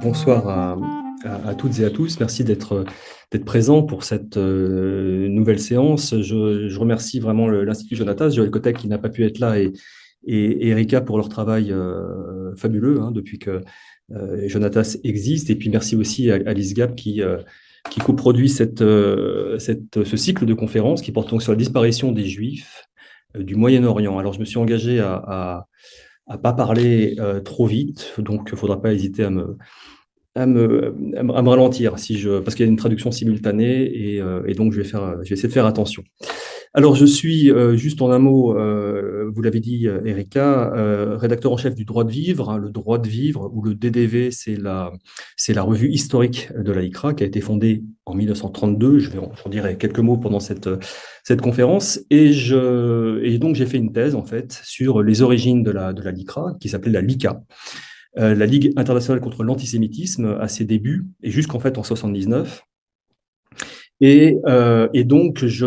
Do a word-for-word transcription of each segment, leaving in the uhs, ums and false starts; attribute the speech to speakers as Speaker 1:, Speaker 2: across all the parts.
Speaker 1: Bonsoir à, à- à toutes et à tous. Merci d'être d'être présents pour cette euh, nouvelle séance. Je, je remercie vraiment le- l'Institut Jonatas, Joël Kotek qui n'a pas pu être là et, et, et Erika pour leur travail euh, fabuleux hein, depuis que euh, Jonatas existe. Et puis merci aussi à Alice Gap qui, euh, qui coproduit cette, euh, cette, ce cycle de conférences qui porte donc sur la disparition des Juifs euh, du Moyen-Orient. Alors je me suis engagé à, à à pas parler euh, trop vite, donc il ne faudra pas hésiter à me, à me, à me, à me ralentir si je, parce qu'il y a une traduction simultanée et, euh, et donc je vais faire, je vais essayer de faire attention. Alors je suis euh, juste en un mot, euh, vous l'avez dit, euh, Erika, euh, rédacteur en chef du Droit de Vivre. Hein, le Droit de Vivre ou le D D V, c'est la, c'est la revue historique de la LICRA qui a été fondée en mille neuf cent trente-deux. Je vais en, j'en dirai quelques mots pendant cette cette conférence et je et donc j'ai fait une thèse en fait sur les origines de la de la LICRA qui s'appelait la LICA, euh, la Ligue internationale contre l'antisémitisme à ses débuts et jusqu'en fait en soixante-dix-neuf. Et, euh, et donc, je,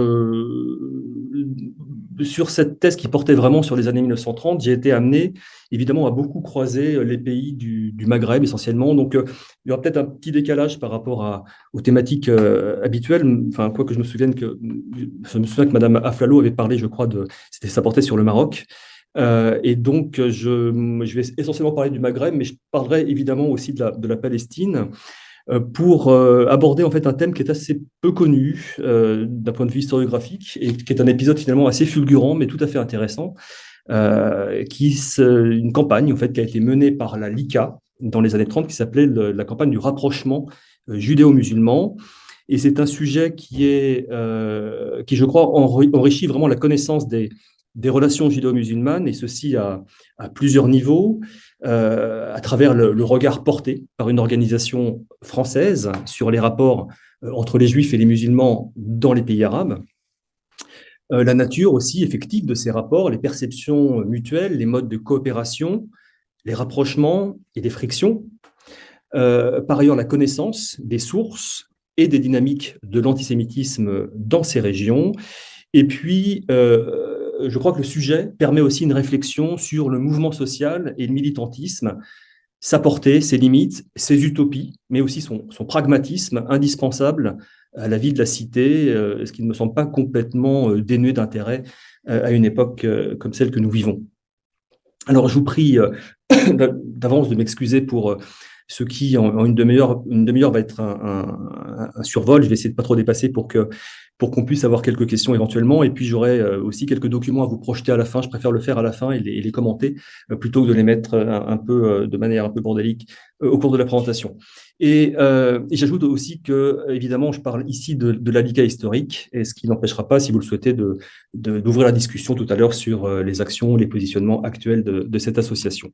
Speaker 1: sur cette thèse qui portait vraiment sur les années mille neuf cent trente, j'ai été amené évidemment à beaucoup croiser les pays du, du Maghreb essentiellement. Donc, euh, il y aura peut-être un petit décalage par rapport à, aux thématiques euh, habituelles. Enfin, quoi que je me souvienne que je me souviens que Madame Aflalo avait parlé, je crois, de, c'était, ça portait sur le Maroc. Euh, et donc, je, je vais essentiellement parler du Maghreb, mais je parlerai évidemment aussi de la, de la Palestine euh, pour euh, aborder en fait un thème qui est assez peu connu euh, d'un point de vue historiographique et qui est un épisode finalement assez fulgurant mais tout à fait intéressant, euh, qui se, une campagne en fait qui a été menée par la LICA dans les années trente qui s'appelait le- la campagne du rapprochement euh, judéo-musulman. Et c'est un sujet qui est, euh, qui je crois enri- enrichit vraiment la connaissance des, des relations judéo-musulmanes, et ceci à, à plusieurs niveaux, euh, à travers le, le regard porté par une organisation française sur les rapports euh, entre les juifs et les musulmans dans les pays arabes, euh, la nature aussi effective de ces rapports, les perceptions mutuelles, les modes de coopération, les rapprochements et les frictions. Euh, par ailleurs, la connaissance des sources et des dynamiques de l'antisémitisme dans ces régions. Et puis, euh, je crois que le sujet permet aussi une réflexion sur le mouvement social et le militantisme, sa portée, ses limites, ses utopies, mais aussi son, son pragmatisme indispensable à la vie de la cité, euh, ce qui ne me semble pas complètement euh, dénué d'intérêt euh, à une époque euh, comme celle que nous vivons. Alors, je vous prie euh, d'avance de m'excuser pour euh, ce qui, en, en une demi-heure, une demi-heure va être un, un, un survol. Je vais essayer de ne pas trop dépasser pour que pour qu'on puisse avoir quelques questions éventuellement. Et puis, j'aurai euh, aussi quelques documents à vous projeter à la fin. Je préfère le faire à la fin et les, et les commenter euh, plutôt que de les mettre euh, un, un peu euh, de manière un peu bordélique euh, au cours de la présentation. Et, euh, et j'ajoute aussi que, évidemment, je parle ici de, de la LICA historique, et ce qui n'empêchera pas, si vous le souhaitez, de, de, d'ouvrir la discussion tout à l'heure sur euh, les actions, les positionnements actuels de, de cette association.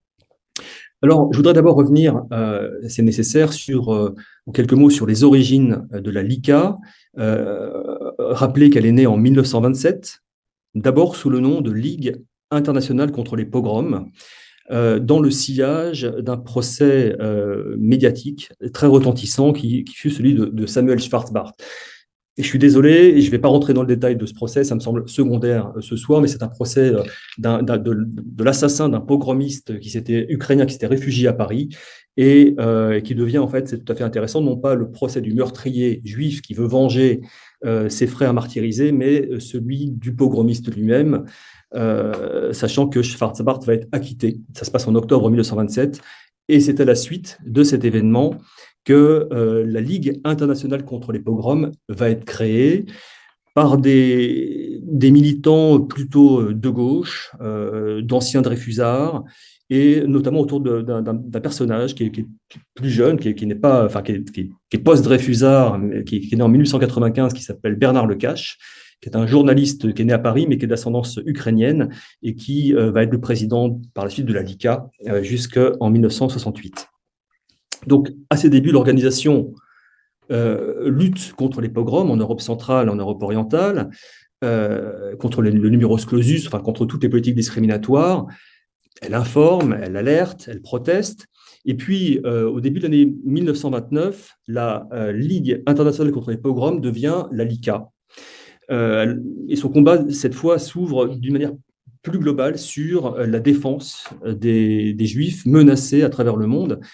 Speaker 1: Alors, je voudrais d'abord revenir, euh, c'est nécessaire, sur, euh, en quelques mots sur les origines de la LICA. Euh, rappeler qu'elle est née en mille neuf cent vingt-sept, d'abord sous le nom de Ligue internationale contre les pogroms, euh, dans le sillage d'un procès euh, médiatique très retentissant qui, qui fut celui de, de Samuel Schwarzbart. Et je suis désolé, et je ne vais pas rentrer dans le détail de ce procès, ça me semble secondaire euh, ce soir, mais c'est un procès euh, d'un, d'un, de, de l'assassin d'un pogromiste qui s'était ukrainien, qui s'était réfugié à Paris, et, euh, et qui devient, en fait, c'est tout à fait intéressant, non pas le procès du meurtrier juif qui veut venger euh, ses frères martyrisés, mais celui du pogromiste lui-même, euh, sachant que Schwarzbart va être acquitté. Ça se passe en octobre mille neuf cent vingt-sept, et c'est à la suite de cet événement que euh, la Ligue internationale contre les pogroms va être créée par des, des militants plutôt de gauche, euh, d'anciens Dreyfusards, et notamment autour de, d'un, d'un personnage qui est, qui est, plus jeune, qui, est, qui n'est pas, enfin, qui est, qui est, qui est post-Dreyfusard, qui, qui est né en mille huit cent quatre-vingt-quinze, qui s'appelle Bernard Lecache, qui est un journaliste qui est né à Paris, mais qui est d'ascendance ukrainienne, et qui euh, va être le président par la suite de la LICA euh, jusqu'en mille neuf cent soixante-huit. Donc, à ses débuts, l'organisation euh, lutte contre les pogroms en Europe centrale, en Europe orientale, euh, contre le, le numerus clausus, enfin contre toutes les politiques discriminatoires. Elle informe, elle alerte, elle proteste. Et puis, euh, au début de l'année mille neuf cent vingt-neuf, la euh, Ligue internationale contre les pogroms devient la LICA. Euh, et son combat, cette fois, s'ouvre d'une manière plus globale sur la défense des, des Juifs menacés à travers le monde.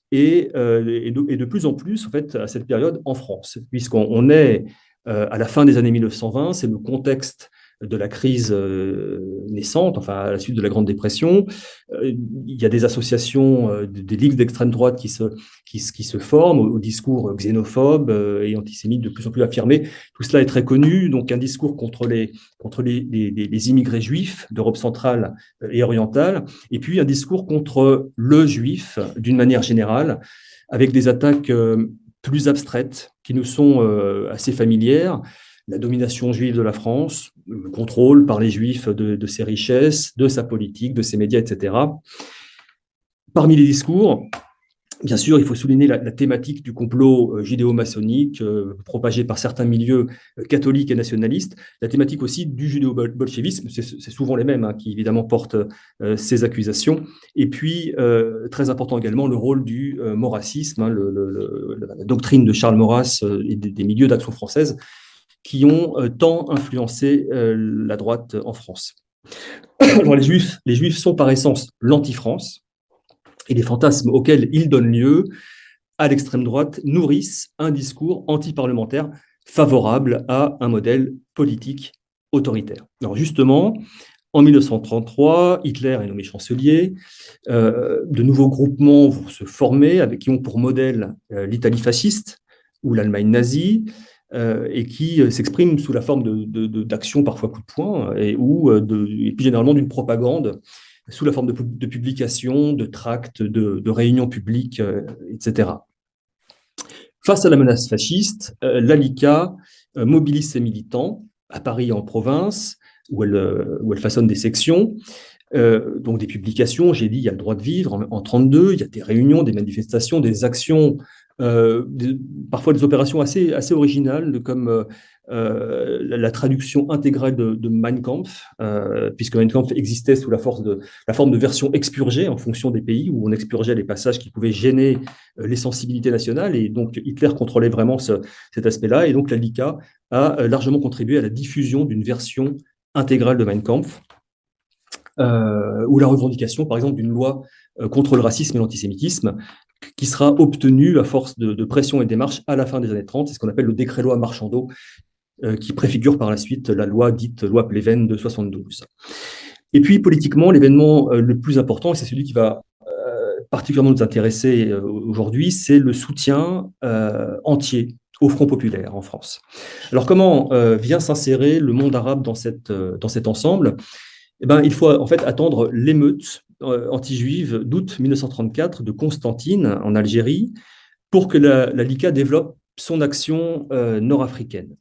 Speaker 1: et, euh, et, de, et de plus en plus, en fait, à cette période en France, puisqu'on on est euh, à la fin des années mille neuf cent vingt, c'est le contexte de la crise euh, naissante, enfin à la suite de la Grande Dépression. Euh, il y a des associations, euh, des ligues d'extrême droite qui se, qui, qui se forment au, au discours xénophobe euh, et antisémite de plus en plus affirmé. Tout cela est très connu, donc un discours contre les, contre les, les, les immigrés juifs d'Europe centrale et orientale, et puis un discours contre le juif d'une manière générale, avec des attaques euh, plus abstraites qui nous sont euh, assez familières. La domination juive de la France, le contrôle par les juifs de, de ses richesses, de sa politique, de ses médias, et cetera. Parmi les discours, bien sûr, il faut souligner la, la thématique du complot euh, judéo-maçonnique euh, propagé par certains milieux euh, catholiques et nationalistes, la thématique aussi du judéo-bolchevisme, c'est souvent les mêmes hein, qui évidemment portent euh, ces accusations, et puis euh, très important également le rôle du euh, maurassisme, hein, le, le, le, la doctrine de Charles Maurras euh, et des, des milieux d'action française qui ont euh, tant influencé euh, la droite en France. Alors, les Juifs, les Juifs sont par essence l'anti-France, et les fantasmes auxquels ils donnent lieu à l'extrême droite nourrissent un discours anti-parlementaire favorable à un modèle politique autoritaire. Alors justement, en mille neuf cent trente-trois, Hitler est nommé chancelier, euh, de nouveaux groupements vont se former avec, qui ont pour modèle euh, l'Italie fasciste ou l'Allemagne nazie, euh, et qui euh, s'expriment sous la forme d'actions de, de, de, parfois coup de poing, et, ou de, et plus généralement d'une propagande sous la forme de, de publications, de tracts, de, de réunions publiques, euh, et cetera. Face à la menace fasciste, euh, l'A L I C A euh, mobilise ses militants à Paris et en province, où elle, euh, où elle façonne des sections, euh, donc des publications. J'ai dit, il y a le droit de vivre en, en mille neuf cent trente-deux, il y a des réunions, des manifestations, des actions, euh, des, parfois des opérations assez, assez originales, comme euh, euh, la, la traduction intégrale de, de Mein Kampf, euh, puisque Mein Kampf existait sous la, force de, la forme de version expurgée en fonction des pays, où on expurgeait les passages qui pouvaient gêner euh, les sensibilités nationales, et donc Hitler contrôlait vraiment ce, cet aspect-là, et donc l'A L I C A a largement contribué à la diffusion d'une version intégrale de Mein Kampf, euh, ou la revendication, par exemple, d'une loi euh, contre le racisme et l'antisémitisme, qui sera obtenue à force de, de pression et de démarches à la fin des années trente, c'est ce qu'on appelle le décret-loi Marchandeau, euh, qui préfigure par la suite la loi dite loi Pleven de soixante-douze. Et puis, politiquement, l'événement euh, le plus important, et c'est celui qui va euh, particulièrement nous intéresser euh, aujourd'hui, c'est le soutien euh, entier au Front populaire en France. Alors, comment euh, vient s'insérer le monde arabe dans, cette, euh, dans cet ensemble? Eh ben, il faut en fait attendre l'émeute euh, anti-juive d'août mille neuf cent trente-quatre de Constantine en Algérie pour que la, la L I C A développe son action euh, nord-africaine.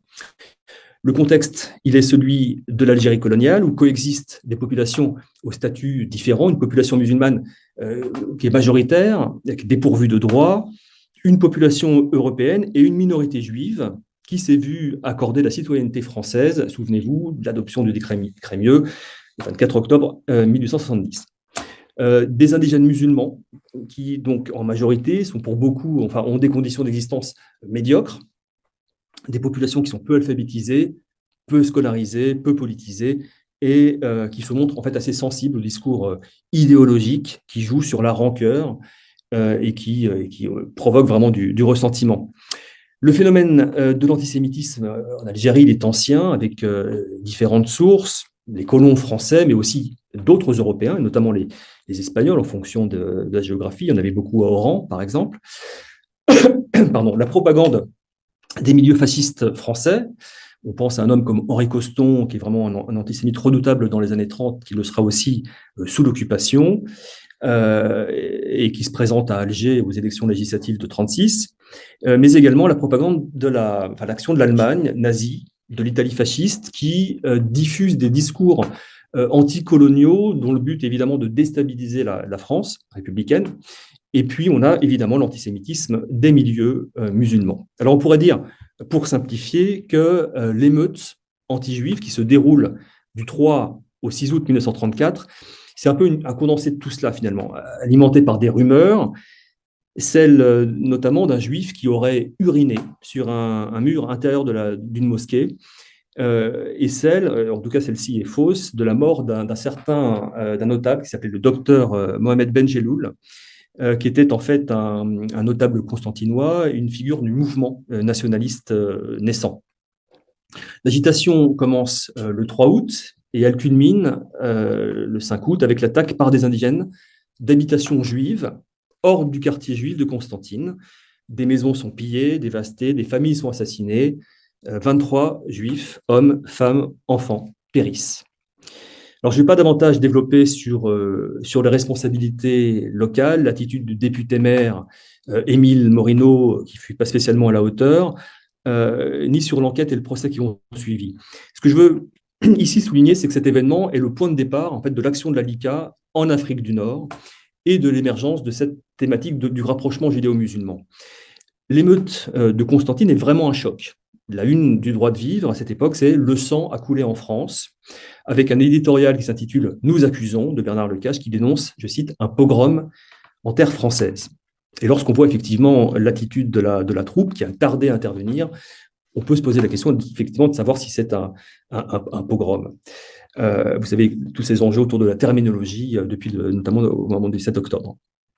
Speaker 1: Le contexte, il est celui de l'Algérie coloniale où coexistent des populations au statut différent, une population musulmane euh, qui est majoritaire, dépourvue de droits, une population européenne et une minorité juive qui s'est vue accorder la citoyenneté française, souvenez-vous, de l'adoption du décret Crémieux, le vingt-quatre octobre euh, mille huit cent soixante-dix. Euh, des indigènes musulmans qui, donc, en majorité, sont pour beaucoup, enfin, ont des conditions d'existence médiocres, des populations qui sont peu alphabétisées, peu scolarisées, peu politisées, et euh, qui se montrent en fait assez sensibles au discours euh, idéologique qui joue sur la rancœur euh, et qui, euh, qui euh, provoque vraiment du, du ressentiment. Le phénomène euh, de l'antisémitisme en Algérie, il est ancien, avec euh, différentes sources, les colons français, mais aussi d'autres Européens, notamment les, les Espagnols, en fonction de, de la géographie. Il y en avait beaucoup à Oran, par exemple. Pardon, la propagande des milieux fascistes français. On pense à un homme comme Henri Coston, qui est vraiment un, un antisémite redoutable dans les années trente, qui le sera aussi euh, sous l'occupation, euh, et qui se présente à Alger aux élections législatives de trente-six, euh, mais également la propagande de la, enfin, l'action de l'Allemagne nazie, de l'Italie fasciste, qui euh, diffuse des discours euh, anticoloniaux, dont le but est évidemment de déstabiliser la, la France républicaine. Et puis, on a évidemment l'antisémitisme des milieux euh, musulmans. Alors, on pourrait dire, pour simplifier, que euh, l'émeute anti-juive qui se déroule du trois au six août mille neuf cent trente-quatre, c'est un peu une, un condensé de tout cela, finalement, alimenté par des rumeurs, celle euh, notamment d'un juif qui aurait uriné sur un, un mur intérieur de la, d'une mosquée, euh, et celle, euh, en tout cas celle-ci est fausse, de la mort d'un, d'un certain, euh, d'un notable qui s'appelait le docteur euh, Mohamed Ben Jelloul, euh, qui était en fait un, un notable constantinois, une figure du mouvement euh, nationaliste euh, naissant. L'agitation commence euh, le trois août et elle culmine euh, le cinq août avec l'attaque par des indigènes d'habitations juives hors du quartier juif de Constantine. Des maisons sont pillées, dévastées, des familles sont assassinées. Euh, vingt-trois juifs, hommes, femmes, enfants, périssent. Alors, je ne vais pas davantage développer sur, euh, sur les responsabilités locales, l'attitude du député-maire euh, Émile Morino, qui ne fut pas spécialement à la hauteur, euh, ni sur l'enquête et le procès qui ont suivi. Ce que je veux ici souligner, c'est que cet événement est le point de départ en fait, de l'action de la LICA en Afrique du Nord et de l'émergence de cette thématique de, du rapprochement judéo-musulman. L'émeute euh, de Constantine est vraiment un choc. La une du droit de vivre à cette époque, c'est Le sang a coulé en France, avec un éditorial qui s'intitule Nous accusons de Bernard Lecache, qui dénonce, je cite, un pogrom en terre française. Et lorsqu'on voit effectivement l'attitude de la, de la troupe qui a tardé à intervenir, on peut se poser la question effectivement de savoir si c'est un, un, un pogrom. Euh, vous savez, tous ces enjeux autour de la terminologie, euh, depuis le, notamment au moment du sept octobre.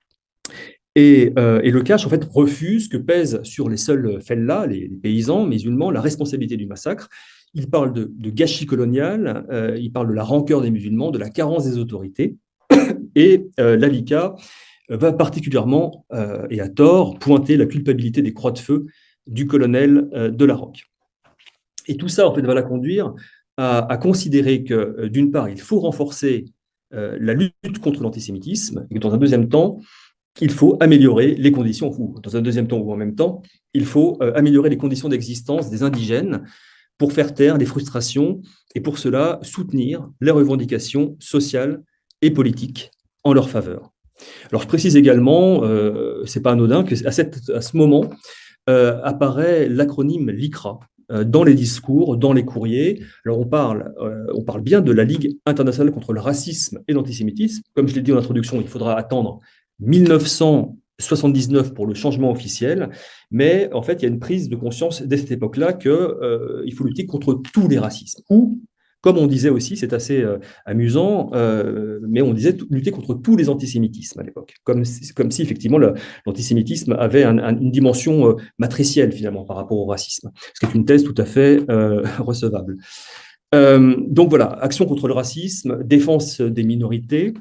Speaker 1: Et, euh, et Lecache, en fait, refuse que pèse sur les seuls fellahs, les, les paysans musulmans, la responsabilité du massacre. Il parle de, de gâchis colonial, euh, il parle de la rancœur des musulmans, de la carence des autorités. Et euh, la LICA va particulièrement, euh, et à tort, pointer la culpabilité des croix de feu du colonel euh, de la Roque. Et tout ça, en fait, va la conduire à, à considérer que, euh, d'une part, il faut renforcer euh, la lutte contre l'antisémitisme, et que, dans un deuxième temps, il faut améliorer les conditions, ou dans un deuxième temps ou en même temps, il faut euh, améliorer les conditions d'existence des indigènes pour faire taire les frustrations et pour cela soutenir les revendications sociales et politiques en leur faveur. Alors je précise également, euh, c'est pas anodin, qu'à cette, à ce moment euh, apparaît l'acronyme LICRA euh, dans les discours, dans les courriers. Alors on parle, euh, on parle bien de la Ligue internationale contre le racisme et l'antisémitisme. Comme je l'ai dit en introduction, il faudra attendre mille neuf cent soixante-dix-neuf pour le changement officiel, mais en fait, il y a une prise de conscience dès cette époque-là qu'il euh, faut lutter contre tous les racismes. Ou, comme on disait aussi, c'est assez euh, amusant, euh, mais on disait lutter contre tous les antisémitismes à l'époque, comme si, comme si effectivement le, l'antisémitisme avait un, un, une dimension euh, matricielle finalement par rapport au racisme, ce qui est une thèse tout à fait euh, recevable. Euh, donc voilà, action contre le racisme, défense des minorités.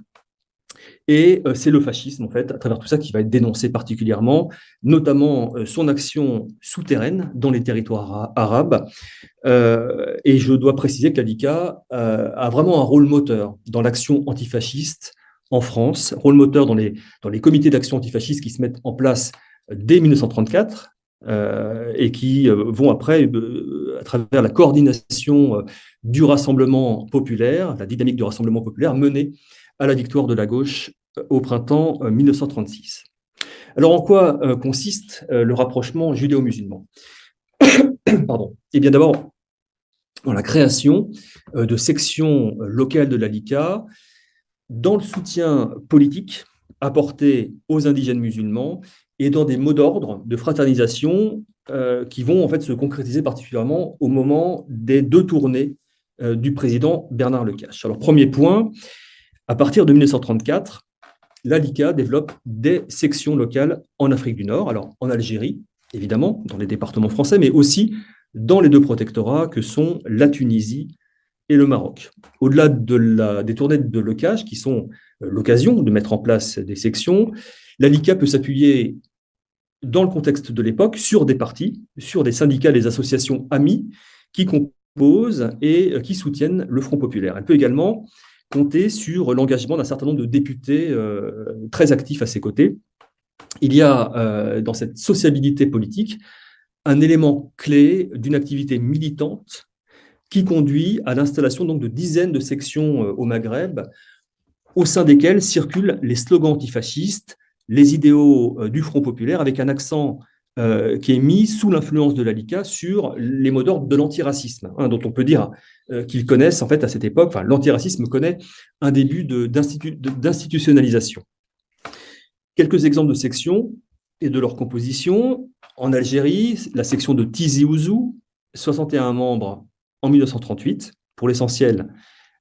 Speaker 1: Et euh, c'est le fascisme, en fait, à travers tout ça, qui va être dénoncé particulièrement, notamment euh, son action souterraine dans les territoires arabes. Euh, et je dois préciser que la LICA euh, a vraiment un rôle moteur dans l'action antifasciste en France, rôle moteur dans les, dans les comités d'action antifasciste qui se mettent en place dès mille neuf cent trente-quatre euh, et qui euh, vont après, euh, à travers la coordination euh, du Rassemblement populaire, la dynamique du Rassemblement populaire, mener à la victoire de la gauche au printemps mille neuf cent trente-six. Alors, en quoi euh, consiste euh, le rapprochement judéo-musulman? Pardon. Eh bien, d'abord, dans la création euh, de sections locales de la LICA, dans le soutien politique apporté aux indigènes musulmans et dans des mots d'ordre de fraternisation euh, qui vont en fait se concrétiser particulièrement au moment des deux tournées euh, du président Bernard Lecache. Alors, premier point, à partir de mille neuf cent trente-quatre, la LICA développe des sections locales en Afrique du Nord, alors en Algérie, évidemment, dans les départements français, mais aussi dans les deux protectorats que sont la Tunisie et le Maroc. Au-delà de la, des tournées de Lecache, qui sont l'occasion de mettre en place des sections, la LICA peut s'appuyer, dans le contexte de l'époque, sur des partis, sur des syndicats, des associations amies qui composent et qui soutiennent le Front populaire. Elle peut également compter sur l'engagement d'un certain nombre de députés euh, très actifs à ses côtés. Il y a euh, dans cette sociabilité politique un élément clé d'une activité militante qui conduit à l'installation donc de dizaines de sections euh, au Maghreb, au sein desquelles circulent les slogans antifascistes, les idéaux euh, du Front populaire, avec un accent euh, qui est mis sous l'influence de la LICA sur les mots d'ordre de l'antiracisme, hein, dont on peut dire euh, qu'ils connaissent en fait à cette époque, enfin l'antiracisme connaît un début de, d'institu, de, d'institutionnalisation. Quelques exemples de sections et de leur composition. En Algérie, la section de Tizi Ouzou, soixante et un membres en mille neuf cent trente-huit, pour l'essentiel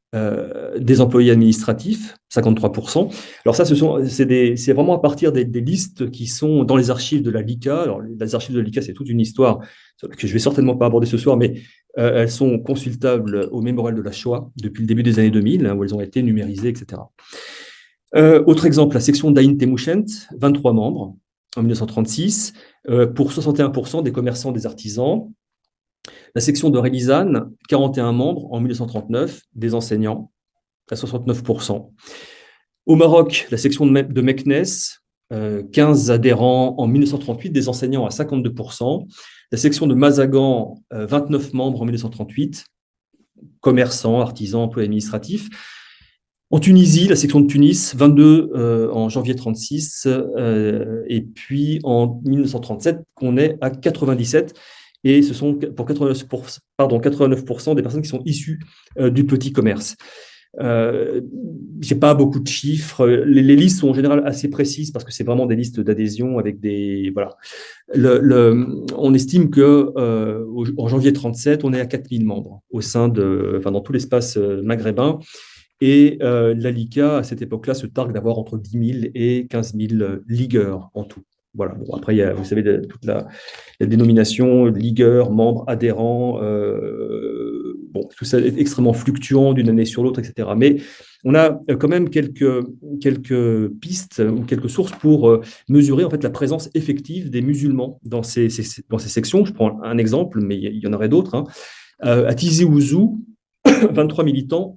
Speaker 1: Euh, des employés administratifs, cinquante-trois pour cent. Alors ça, ce sont, c'est, des, c'est vraiment à partir des, des listes qui sont dans les archives de la L I C A. Alors les archives de la L I C A, c'est toute une histoire que je vais certainement pas aborder ce soir, mais euh, elles sont consultables au Mémorial de la Shoah depuis le début des années deux mille, hein, où elles ont été numérisées, et cetera. Euh, autre exemple, la section d'Aïn Temouchent, vingt-trois membres en mille neuf cent trente-six, euh, pour soixante et un pour cent des commerçants, des artisans. La section de Relizane, quarante et un membres en mille neuf cent trente-neuf, des enseignants à soixante-neuf pour cent. Au Maroc, la section de, Me de Meknes, euh, quinze adhérents en mille neuf cent trente-huit, des enseignants à cinquante-deux pour cent. La section de Mazagan, euh, vingt-neuf membres en mille neuf cent trente-huit, commerçants, artisans, employés administratifs. En Tunisie, la section de Tunis, vingt-deux euh, en janvier trente-six, euh, et puis en mille neuf cent trente-sept, on est à quatre-vingt-dix-sept. Et ce sont pour quatre-vingt-neuf pour cent, pardon, quatre-vingt-neuf pour cent des personnes qui sont issues euh, du petit commerce. Euh, je n'ai pas beaucoup de chiffres. Les, les listes sont en général assez précises parce que c'est vraiment des listes d'adhésion avec des. Voilà. Le, le, on estime que euh, en janvier trente-sept, on est à quatre mille membres au sein de, enfin, dans tout l'espace maghrébin. Et euh, la L I C A, à cette époque-là, se targue d'avoir entre dix mille et quinze mille ligueurs en tout. Voilà. Bon, après, il y a, vous savez, de, toute la, la dénomination, ligueurs, membres, adhérents, euh, bon, tout ça est extrêmement fluctuant d'une année sur l'autre, et cetera. Mais on a quand même quelques, quelques pistes ou quelques sources pour euh, mesurer en fait la présence effective des musulmans dans ces, ces, dans ces sections. Je prends un exemple, mais il y en aurait d'autres. Hein. Euh, à Tizi Ouzou, vingt-trois militants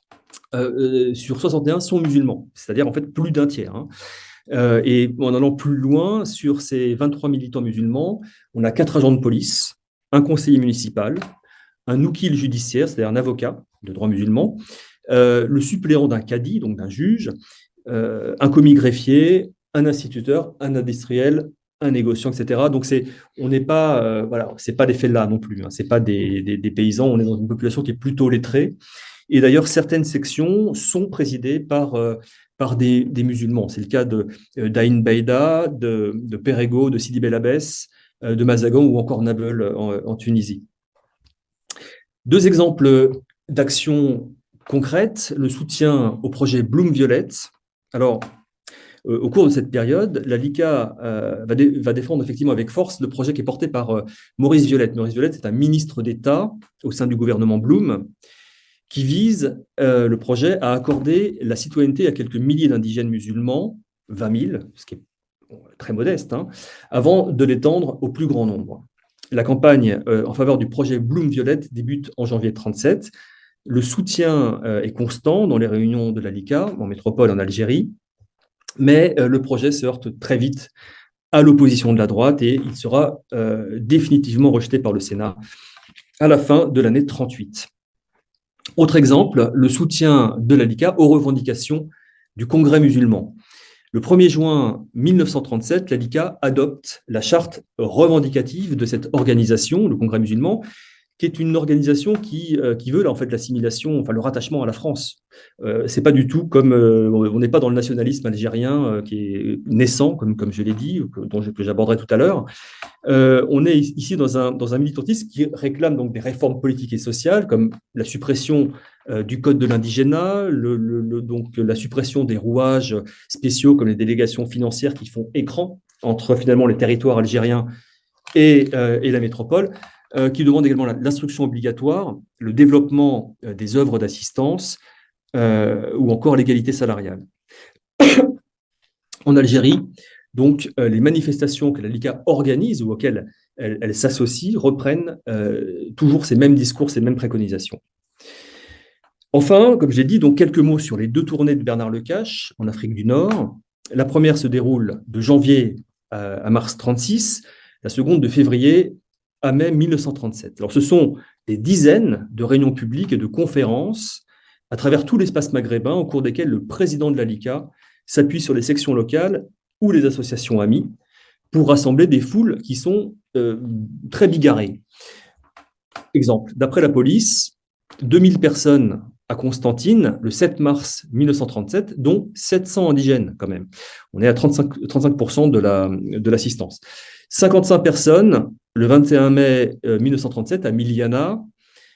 Speaker 1: euh, sur soixante et un sont musulmans, c'est-à-dire en fait plus d'un tiers. Hein. Euh, et en allant plus loin, sur ces vingt-trois militants musulmans, on a quatre agents de police, un conseiller municipal, un oukil judiciaire, c'est-à-dire un avocat de droit musulman, euh, le suppléant d'un cadi, donc d'un juge, euh, un commis greffier, un instituteur, un industriel, un négociant, et cetera. Donc c'est, on n'est pas, euh, voilà, c'est pas des fellas non plus, hein, c'est pas des, des, des paysans. On est dans une population qui est plutôt lettrée. Et d'ailleurs, certaines sections sont présidées par euh, par des, des musulmans. C'est le cas de euh, d'Aïn Beida, de, de Perego, de Sidi Bel Abbès, euh, de Mazagan ou encore Nabeul en, en Tunisie. Deux exemples d'actions concrètes, le soutien au projet Bloom Violette. Alors, euh, au cours de cette période, la L I C A euh, va, dé va défendre effectivement avec force le projet qui est porté par euh, Maurice Violette. Maurice Violette, c'est un ministre d'État au sein du gouvernement Bloom, qui vise euh, le projet à accorder la citoyenneté à quelques milliers d'indigènes musulmans, vingt mille, ce qui est très modeste, hein, avant de l'étendre au plus grand nombre. La campagne euh, en faveur du projet Bloom Violette débute en janvier trente-sept. Le soutien euh, est constant dans les réunions de la L I C A, en métropole en Algérie, mais euh, le projet se heurte très vite à l'opposition de la droite et il sera euh, définitivement rejeté par le Sénat à la fin de l'année trente-huit. Autre exemple, le soutien de la L I C A aux revendications du Congrès musulman. Le premier juin mille neuf cent trente-sept, la L I C A adopte la charte revendicative de cette organisation, le Congrès musulman, qui est une organisation qui, euh, qui veut là, en fait, l'assimilation, enfin le rattachement à la France. Euh, c'est pas du tout comme, euh, on n'est pas dans le nationalisme algérien euh, qui est naissant, comme, comme je l'ai dit, que, dont je, que j'aborderai tout à l'heure. Euh, on est ici dans un, dans un militantisme qui réclame donc des réformes politiques et sociales, comme la suppression euh, du code de l'indigénat, le, le, le, donc la suppression des rouages spéciaux comme les délégations financières qui font écran entre finalement les territoires algériens et, euh, et la métropole, euh, qui demande également l'instruction obligatoire, le développement euh, des œuvres d'assistance euh, ou encore l'égalité salariale. En Algérie, donc, euh, les manifestations que la L I C A organise ou auxquelles elle, elle s'associe reprennent euh, toujours ces mêmes discours, ces mêmes préconisations. Enfin, comme j'ai dit, donc quelques mots sur les deux tournées de Bernard Lecache en Afrique du Nord. La première se déroule de janvier à, à mars trente-six, la seconde de février à mai mille neuf cent trente-sept. Alors, ce sont des dizaines de réunions publiques et de conférences à travers tout l'espace maghrébin au cours desquelles le président de la L I C A s'appuie sur les sections locales ou les associations amies pour rassembler des foules qui sont euh, très bigarrées. Exemple, d'après la police, deux mille personnes à Constantine le sept mars mille neuf cent trente-sept, dont sept cents indigènes quand même. On est à trente-cinq, trente-cinq pour cent de, la, de l'assistance. cinquante-cinq personnes le vingt et un mai mille neuf cent trente-sept à Miliana,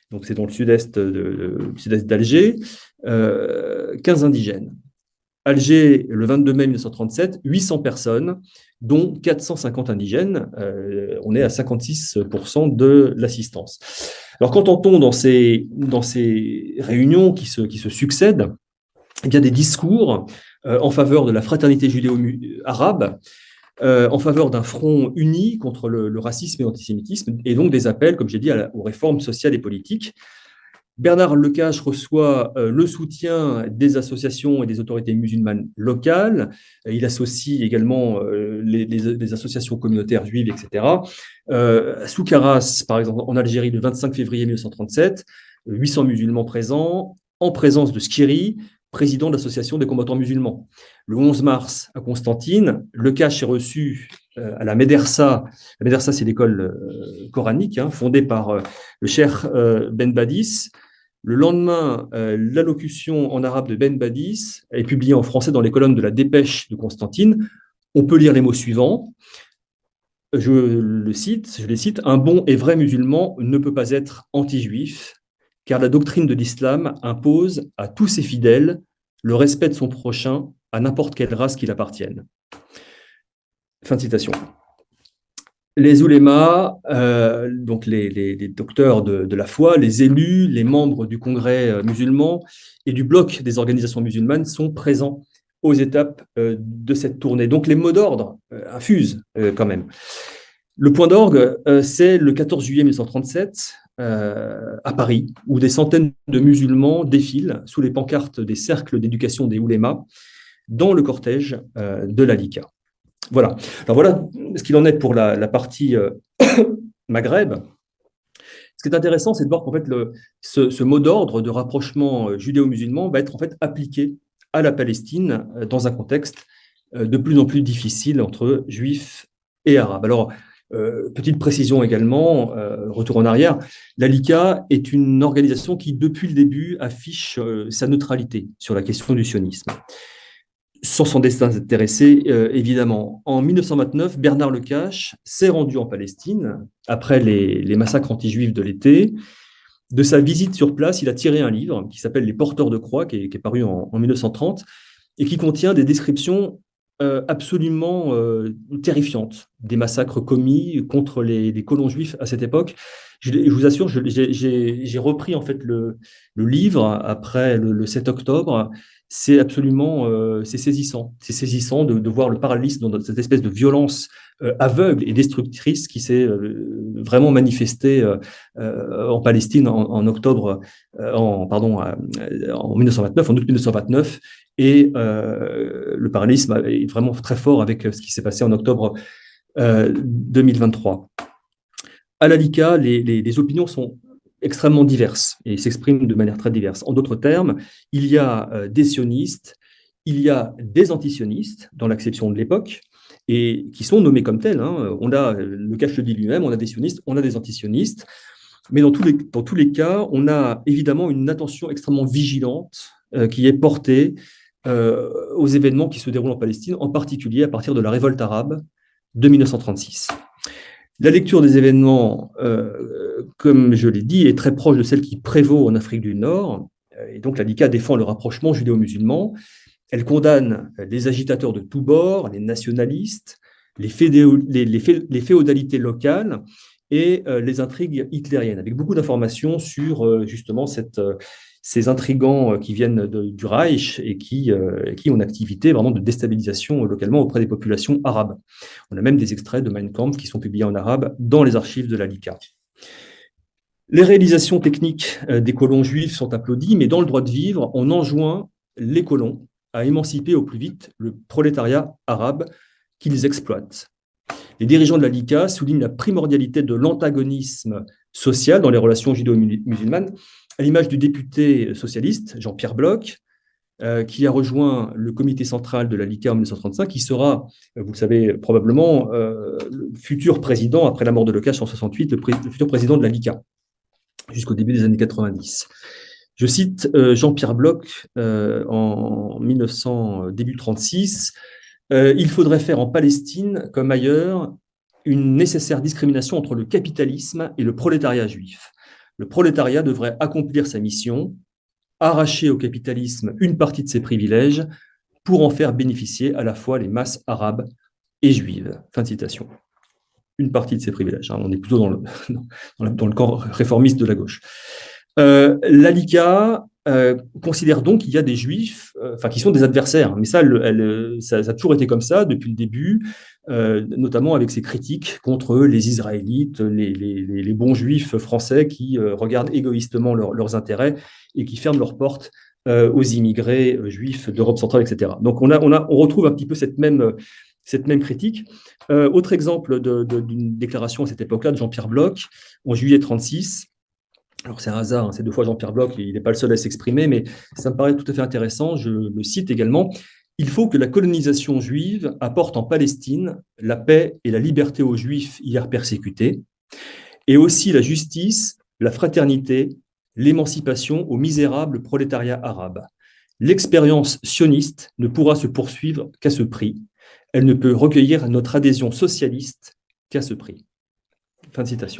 Speaker 1: donc c'est dans le sud-est de, de, sud-est d'Alger, euh, quinze indigènes. Alger, le vingt-deux mai mille neuf cent trente-sept, huit cents personnes, dont quatre cent cinquante indigènes. Euh, on est à cinquante-six pour cent de l'assistance. Alors, qu'entend-on dans ces, dans ces réunions qui se, qui se succèdent? Eh bien, des discours euh, en faveur de la fraternité judéo-arabe, euh, en faveur d'un front uni contre le, le racisme et l'antisémitisme, et donc des appels, comme j'ai dit, à la, aux réformes sociales et politiques. Bernard Lecache reçoit euh, le soutien des associations et des autorités musulmanes locales. Il associe également euh, les, les, les associations communautaires juives, et cetera. Euh, Soukaras, par exemple, en Algérie, le vingt-cinq février mille neuf cent trente-sept, huit cents musulmans présents, en présence de Skiri, président de l'association des combattants musulmans. Le onze mars, à Constantine, Lecache est reçu euh, à la Médersa. La Médersa, c'est l'école euh, coranique, hein, fondée par euh, le cheikh euh, Ben Badis. Le lendemain, euh, l'allocution en arabe de Ben Badis est publiée en français dans les colonnes de la Dépêche de Constantine. On peut lire les mots suivants. Je le cite, je les cite. Un bon et vrai musulman ne peut pas être anti-juif, car la doctrine de l'islam impose à tous ses fidèles le respect de son prochain à n'importe quelle race qu'il appartienne. Fin de citation. Les oulémas, euh, donc les, les, les docteurs de, de la foi, les élus, les membres du congrès musulman et du bloc des organisations musulmanes sont présents aux étapes euh, de cette tournée. Donc les mots d'ordre euh, infusent euh, quand même. Le point d'orgue, euh, c'est le quatorze juillet mille neuf cent trente-sept euh, à Paris, où des centaines de musulmans défilent sous les pancartes des cercles d'éducation des oulémas dans le cortège euh, de la Lika. Voilà. Alors voilà ce qu'il en est pour la, la partie euh, Maghreb. Ce qui est intéressant, c'est de voir qu'en fait, le, ce, ce mot d'ordre de rapprochement judéo-musulman va être en fait appliqué à la Palestine euh, dans un contexte euh, de plus en plus difficile entre juifs et arabes. Alors, euh, petite précision également, euh, retour en arrière, la Lika est une organisation qui, depuis le début, affiche euh, sa neutralité sur la question du sionisme. Sans s'en désintéresser, euh, évidemment. En mille neuf cent vingt-neuf, Bernard Lecache s'est rendu en Palestine après les, les massacres anti-juifs de l'été. De sa visite sur place, il a tiré un livre qui s'appelle Les Porteurs de Croix, qui est, qui est paru en, en mille neuf cent trente, et qui contient des descriptions euh, absolument euh, terrifiantes des massacres commis contre les, les colons juifs à cette époque. Je, je vous assure, j'ai repris en fait le, le livre après le, le sept octobre. C'est absolument euh, c'est saisissant. C'est saisissant de, de voir le parallélisme dans cette espèce de violence euh, aveugle et destructrice qui s'est euh, vraiment manifestée euh, euh, en Palestine en, en octobre, euh, en, pardon, euh, en mille neuf cent vingt-neuf, en août mille neuf cent vingt-neuf. Et euh, le parallélisme est vraiment très fort avec ce qui s'est passé en octobre euh, deux mille vingt-trois. À la Lika, les, les, les opinions sont extrêmement diverses et s'expriment de manière très diverse. En d'autres termes, il y a euh, des sionistes, il y a des antisionistes dans l'acception de l'époque et qui sont nommés comme tels. Hein. On a, le Cache le dit lui-même, on a des sionistes, on a des antisionistes, mais dans tous les, dans tous les cas, on a évidemment une attention extrêmement vigilante euh, qui est portée euh, aux événements qui se déroulent en Palestine, en particulier à partir de la révolte arabe de mille neuf cent trente-six. La lecture des événements, euh, comme je l'ai dit, est très proche de celle qui prévaut en Afrique du Nord. Et donc, la Lika défend le rapprochement judéo-musulman. Elle condamne les agitateurs de tous bords, les nationalistes, les, fédéo, les, les, fé, les féodalités locales et euh, les intrigues hitlériennes, avec beaucoup d'informations sur euh, justement cette, euh, ces intrigants qui viennent de, du Reich et qui, euh, qui ont une activité vraiment de déstabilisation localement auprès des populations arabes. On a même des extraits de Mein Kampf qui sont publiés en arabe dans les archives de la Lika. Les réalisations techniques des colons juifs sont applaudies, mais dans le droit de vivre, on enjoint les colons à émanciper au plus vite le prolétariat arabe qu'ils exploitent. Les dirigeants de la Lika soulignent la primordialité de l'antagonisme social dans les relations judéo-musulmanes, à l'image du député socialiste Jean-Pierre Bloch, euh, qui a rejoint le comité central de la Lika en mille neuf cent trente-cinq, qui sera, vous le savez probablement, euh, le futur président, après la mort de Lecache en soixante-huit, le, pré le futur président de la Lika, jusqu'au début des années quatre-vingt-dix. Je cite euh, Jean-Pierre Bloch euh, en mille neuf cents, début trente-six, Euh, il faudrait faire en Palestine, comme ailleurs, une nécessaire discrimination entre le capitalisme et le prolétariat juif. Le prolétariat devrait accomplir sa mission, arracher au capitalisme une partie de ses privilèges pour en faire bénéficier à la fois les masses arabes et juives. Fin de citation. Une partie de ses privilèges. Hein. On est plutôt dans le, dans, le, dans le camp réformiste de la gauche. Euh, L'A L I C A euh, considère donc qu'il y a des juifs, euh, enfin qui sont des adversaires, mais ça, elle, elle, ça, ça a toujours été comme ça depuis le début, euh, notamment avec ses critiques contre les Israélites, les, les, les bons juifs français qui euh, regardent égoïstement leur, leurs intérêts et qui ferment leurs portes euh, aux immigrés euh, juifs d'Europe centrale, et cetera. Donc on, a, on, a, on retrouve un petit peu cette même, cette même critique. Euh, autre exemple de, de, d'une déclaration à cette époque-là de Jean-Pierre Bloch, en juillet trente-six. Alors c'est un hasard, hein, c'est deux fois Jean-Pierre Bloch, il n'est pas le seul à s'exprimer, mais ça me paraît tout à fait intéressant, je le cite également. Il faut que la colonisation juive apporte en Palestine la paix et la liberté aux juifs hier persécutés, et aussi la justice, la fraternité, l'émancipation au misérable prolétariat arabe. L'expérience sioniste ne pourra se poursuivre qu'à ce prix. Elle ne peut recueillir notre adhésion socialiste qu'à ce prix. Fin de citation.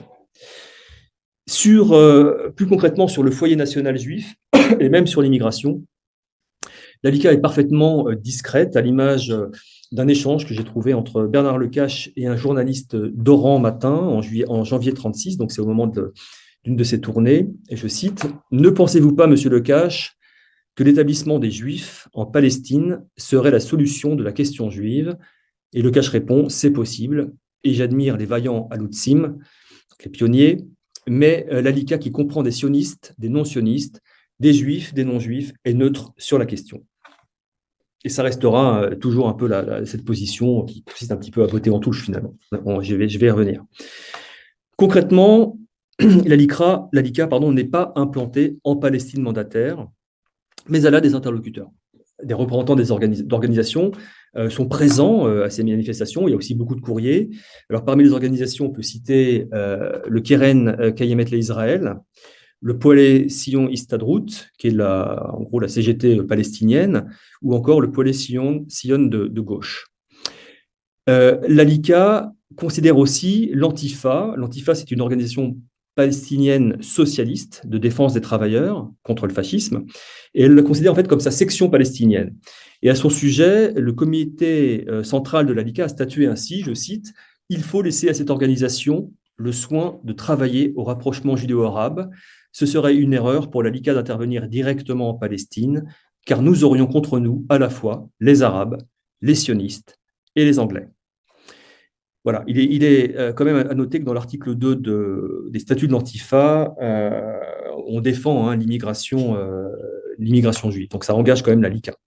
Speaker 1: Sur, euh, plus concrètement sur le foyer national juif et même sur l'immigration, l'A L I C A est parfaitement euh, discrète, à l'image euh, d'un échange que j'ai trouvé entre Bernard Lecache et un journaliste d'Oran Matin en, juillet, en janvier trente-six, donc c'est au moment de, d'une de ses tournées, et je cite « Ne pensez-vous pas, monsieur Lecache, que l'établissement des Juifs en Palestine serait la solution de la question juive ?» Et Lecache répond « C'est possible, et j'admire les vaillants Aloutsim, les pionniers, mais l'A L I C A qui comprend des sionistes, des non-sionistes, des juifs, des non-juifs, est neutre sur la question. » Et ça restera toujours un peu la, la, cette position qui consiste un petit peu à voter en touche, finalement. Bon, je, vais, je vais y revenir. Concrètement, l'A L I C A, l'A L I C A pardon, n'est pas implantée en Palestine mandataire, mais elle a des interlocuteurs. Des représentants des organis- d'organisations euh, sont présents euh, à ces manifestations. Il y a aussi beaucoup de courriers. Alors, parmi les organisations, on peut citer euh, le Keren Kayemet l'Israël, le Poale Sion Histadrut, qui est la, en gros la C G T palestinienne, ou encore le Poale Sion, Sion de, de gauche. Euh, L'A L I C A considère aussi l'Antifa. L'Antifa, c'est une organisation palestinienne socialiste de défense des travailleurs contre le fascisme, et elle la considère en fait comme sa section palestinienne. Et à son sujet, le comité central de l'A L I C A a statué ainsi, je cite, « Il faut laisser à cette organisation le soin de travailler au rapprochement judéo-arabe. Ce serait une erreur pour l'A L I C A d'intervenir directement en Palestine, car nous aurions contre nous à la fois les Arabes, les sionistes et les Anglais. » Voilà, il est, il est euh, quand même à noter que dans l'article deux de, des statuts de l'Antifa, euh, on défend hein, l'immigration, euh, l'immigration juive. Donc ça engage quand même l'A L I C A.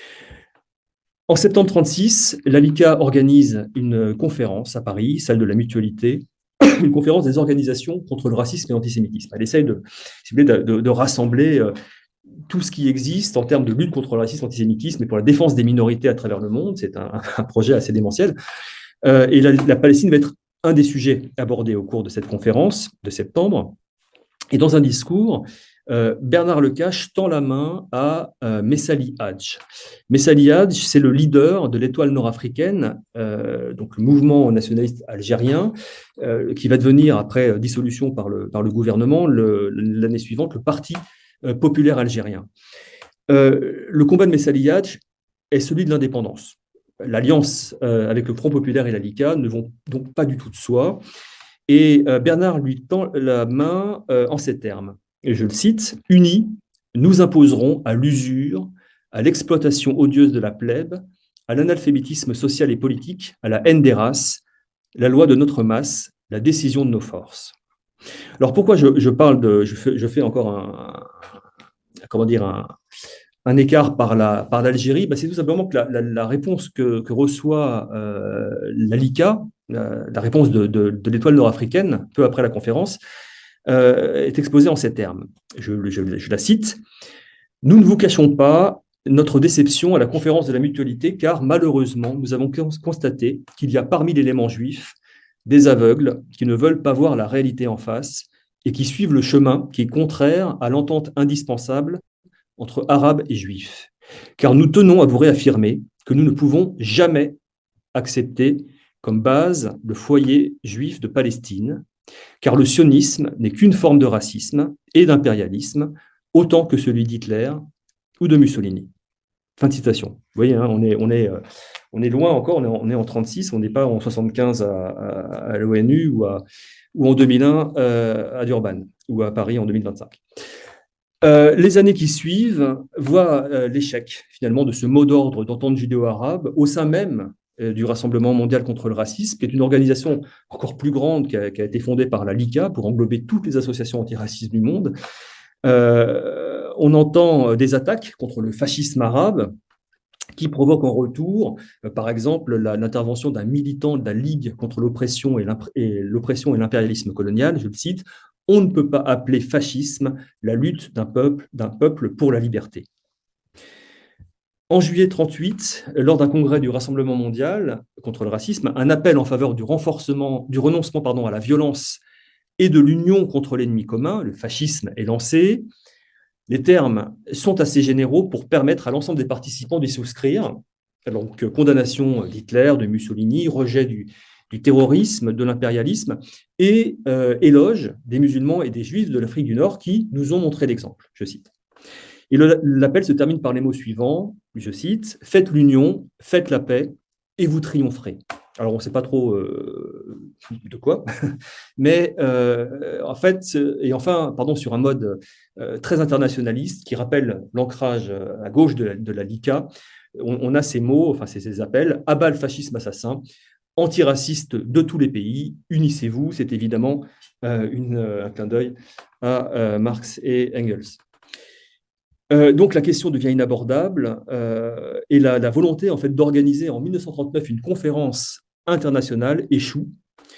Speaker 1: En septembre trente-six, l'A L I C A organise une conférence à Paris, salle de la Mutualité, une conférence des organisations contre le racisme et l'antisémitisme. Elle essaye de, si vous voulez, de, de, de rassembler euh, tout ce qui existe en termes de lutte contre le racisme et l'antisémitisme et pour la défense des minorités à travers le monde. C'est un, un projet assez démentiel. Euh, et la, la Palestine va être un des sujets abordés au cours de cette conférence de septembre. Et dans un discours, euh, Bernard Lecache tend la main à euh, Messali Hadj. Messali Hadj, c'est le leader de l'Étoile nord-africaine, euh, donc le mouvement nationaliste algérien, euh, qui va devenir, après dissolution par le, par le gouvernement, le, l'année suivante, le Parti euh, populaire algérien. Euh, le combat de Messali Hadj est celui de l'indépendance. L'alliance euh, avec le Front populaire et l'A L I C A ne vont donc pas du tout de soi. Et euh, Bernard lui tend la main euh, en ces termes, et je le cite, « Unis, nous imposerons à l'usure, à l'exploitation odieuse de la plèbe, à l'analphabétisme social et politique, à la haine des races, la loi de notre masse, la décision de nos forces. » Alors pourquoi je, je parle de, je fais, je fais encore un, comment dire, un, un écart par la, par l'Algérie, bah c'est tout simplement que la, la, la réponse que, que reçoit euh, l'A L I C A, la, la réponse de, de, de l'Étoile nord-africaine, peu après la conférence, euh, est exposée en ces termes. Je, je, je la cite. « Nous ne vous cachons pas notre déception à la conférence de la Mutualité, car malheureusement, nous avons constaté qu'il y a parmi l'élément juif des aveugles qui ne veulent pas voir la réalité en face et qui suivent le chemin qui est contraire à l'entente indispensable entre Arabes et Juifs. Car nous tenons à vous réaffirmer que nous ne pouvons jamais accepter comme base le foyer juif de Palestine, Car le sionisme n'est qu'une forme de racisme et d'impérialisme, autant que celui d'Hitler ou de Mussolini. Fin de citation. Vous voyez, hein, on, est, on, est, euh, on est loin encore, on est en, on est en trente-six, on n'est pas en soixante-quinze à, à, à l'ONU ou, à, ou en deux mille un euh, à Durban ou à Paris en deux mille vingt-cinq. Euh, les années qui suivent voient euh, l'échec finalement de ce mot d'ordre d'entente judéo-arabe au sein même euh, du Rassemblement mondial contre le racisme, qui est une organisation encore plus grande qui a, qui a été fondée par la LICA pour englober toutes les associations antiracistes du monde. Euh, on entend des attaques contre le fascisme arabe qui provoquent en retour, euh, par exemple, l'intervention d'un militant de la Ligue contre l'oppression et l'oppression et l'impérialisme colonial, je le cite, « On ne peut pas appeler fascisme la lutte d'un peuple, d'un peuple pour la liberté ». En juillet trente-huit, lors d'un congrès du Rassemblement mondial contre le racisme, un appel en faveur du renforcement, du renoncement pardon, à la violence et de l'union contre l'ennemi commun, le fascisme, est lancé. Les termes sont assez généraux pour permettre à l'ensemble des participants d'y souscrire. Donc, condamnation d'Hitler, de Mussolini, rejet du, du terrorisme, de l'impérialisme et euh, éloge des musulmans et des juifs de l'Afrique du Nord qui nous ont montré l'exemple, je cite. Et l'appel se termine par les mots suivants, je cite, « Faites l'union, faites la paix et vous triompherez ». Alors, on ne sait pas trop euh, de quoi, mais euh, en fait, et enfin, pardon, sur un mode euh, très internationaliste qui rappelle l'ancrage à gauche de la, de la LICA, on, on a ces mots, enfin, ces, ces appels, « Abat le fascisme assassin », antiraciste de tous les pays, unissez-vous. C'est évidemment euh, une, un clin d'œil à euh, Marx et Engels. Euh, donc la question devient inabordable euh, et la, la volonté en fait, d'organiser en mille neuf cent trente-neuf une conférence internationale échoue.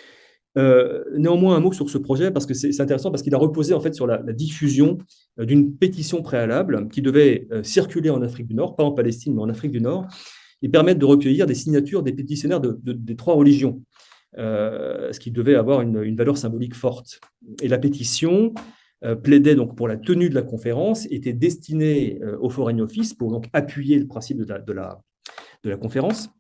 Speaker 1: Euh, néanmoins, un mot sur ce projet, parce que c'est intéressant, parce qu'il a reposé en fait, sur la, la diffusion euh, d'une pétition préalable qui devait euh, circuler en Afrique du Nord, pas en Palestine, mais en Afrique du Nord, et permettre de recueillir des signatures des pétitionnaires de, de, des trois religions, euh, ce qui devait avoir une, une valeur symbolique forte. Et la pétition euh, plaidait donc pour la tenue de la conférence, était destinée euh, au Foreign Office pour donc appuyer le principe de la, de la, de la conférence,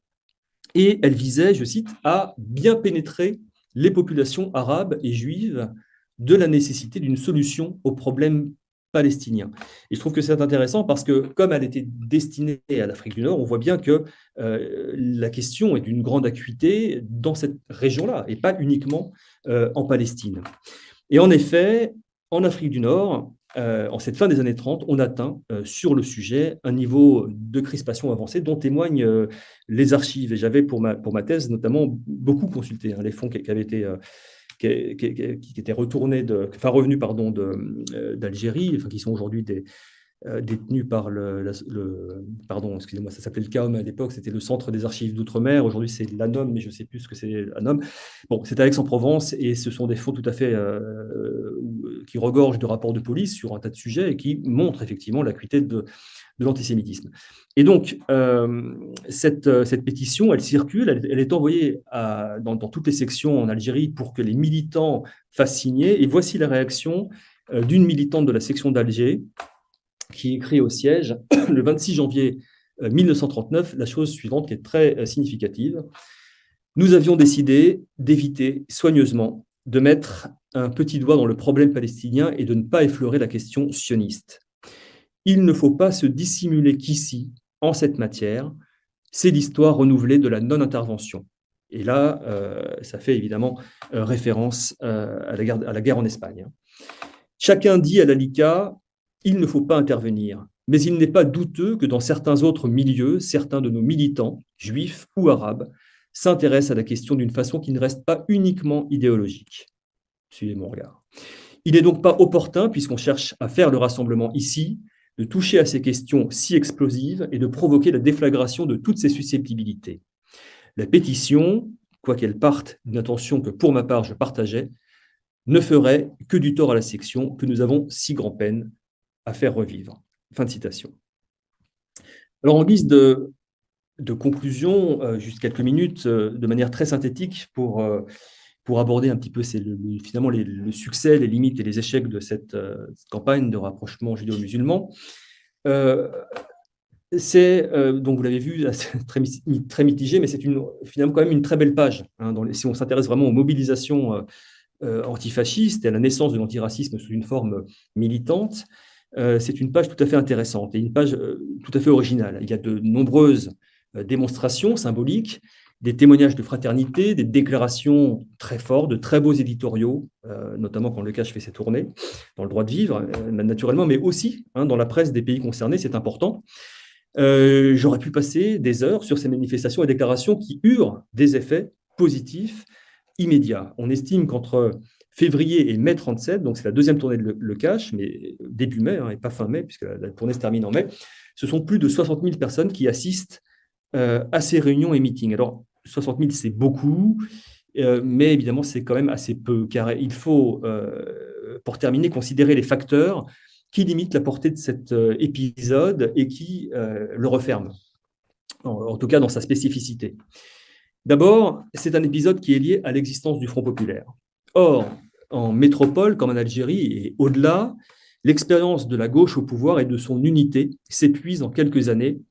Speaker 1: et elle visait, je cite, à bien pénétrer les populations arabes et juives de la nécessité d'une solution au problème palestinien. Et je trouve que c'est intéressant parce que, comme elle était destinée à l'Afrique du Nord, on voit bien que euh, la question est d'une grande acuité dans cette région-là, et pas uniquement euh, en Palestine. Et en effet, en Afrique du Nord, euh, en cette fin des années trente, on atteint euh, sur le sujet un niveau de crispation avancé dont témoignent euh, les archives. Et j'avais pour ma, pour ma thèse notamment beaucoup consulté hein, les fonds qui, qui avaient été... Euh, qui, qui, qui étaient retournés de, enfin revenus pardon d'Algérie, enfin qui sont aujourd'hui des euh, détenus par le, la, le pardon, excusez-moi, ça s'appelait le C A O M à l'époque, c'était le Centre des archives d'outre-mer. Aujourd'hui, c'est l'A N O M, mais je ne sais plus ce que c'est l'A N O M. Bon, c'est à Aix-en-Provence et ce sont des fonds tout à fait euh, qui regorgent de rapports de police sur un tas de sujets et qui montrent effectivement l'acuité de, de l'antisémitisme. Et donc, euh, cette, cette pétition, elle circule, elle, elle est envoyée à, dans, dans toutes les sections en Algérie pour que les militants fassent signer. Et voici la réaction euh, d'une militante de la section d'Alger qui écrit au siège le vingt-six janvier mille neuf cent trente-neuf la chose suivante qui est très significative. Nous avions décidé d'éviter soigneusement de mettre un petit doigt dans le problème palestinien et de ne pas effleurer la question sioniste. Il ne faut pas se dissimuler qu'ici, en cette matière, c'est l'histoire renouvelée de la non-intervention. Et là, euh, ça fait évidemment euh, référence euh, à, la guerre, à la guerre en Espagne. Chacun dit à la LICA, il ne faut pas intervenir, mais il n'est pas douteux que dans certains autres milieux, certains de nos militants, juifs ou arabes, s'intéressent à la question d'une façon qui ne reste pas uniquement idéologique. Suivez mon regard. Il n'est donc pas opportun, puisqu'on cherche à faire le rassemblement ici, de toucher à ces questions si explosives et de provoquer la déflagration de toutes ces susceptibilités. La pétition, quoiqu'elle parte d'une intention que pour ma part je partageais, ne ferait que du tort à la section que nous avons si grand-peine à faire revivre. Fin de citation. Alors en guise de, de conclusion, euh, juste quelques minutes, euh, de manière très synthétique pour, euh, pour aborder un petit peu le, le, finalement les, le succès, les limites et les échecs de cette, euh, cette campagne de rapprochement judéo-musulman. Euh, c'est, euh, donc vous l'avez vu, très, très mitigé, mais c'est finalement quand même une très belle page. Hein, dans les, si on s'intéresse vraiment aux mobilisations euh, euh, antifasciste et à la naissance de l'antiracisme sous une forme militante, euh, c'est une page tout à fait intéressante et une page euh, tout à fait originale. Il y a de nombreuses euh, démonstrations symboliques, des témoignages de fraternité, des déclarations très fortes, de très beaux éditoriaux, euh, notamment quand Le Cache fait ses tournées, dans le droit de vivre, euh, naturellement, mais aussi hein, dans la presse des pays concernés, c'est important. Euh, J'aurais pu passer des heures sur ces manifestations et déclarations qui eurent des effets positifs immédiats. On estime qu'entre février et mai trente-sept, donc c'est la deuxième tournée de Le, Le Cache, mais début mai, hein, et pas fin mai, puisque la, la tournée se termine en mai, ce sont plus de soixante mille personnes qui assistent euh, à ces réunions et meetings. Alors, soixante mille, c'est beaucoup, euh, mais évidemment, c'est quand même assez peu, car il faut, euh, pour terminer, considérer les facteurs qui limitent la portée de cet euh, épisode et qui euh, le referment, en, en tout cas dans sa spécificité. D'abord, c'est un épisode qui est lié à l'existence du Front populaire. Or, en métropole, comme en Algérie et au-delà, l'expérience de la gauche au pouvoir et de son unité s'épuise en quelques années.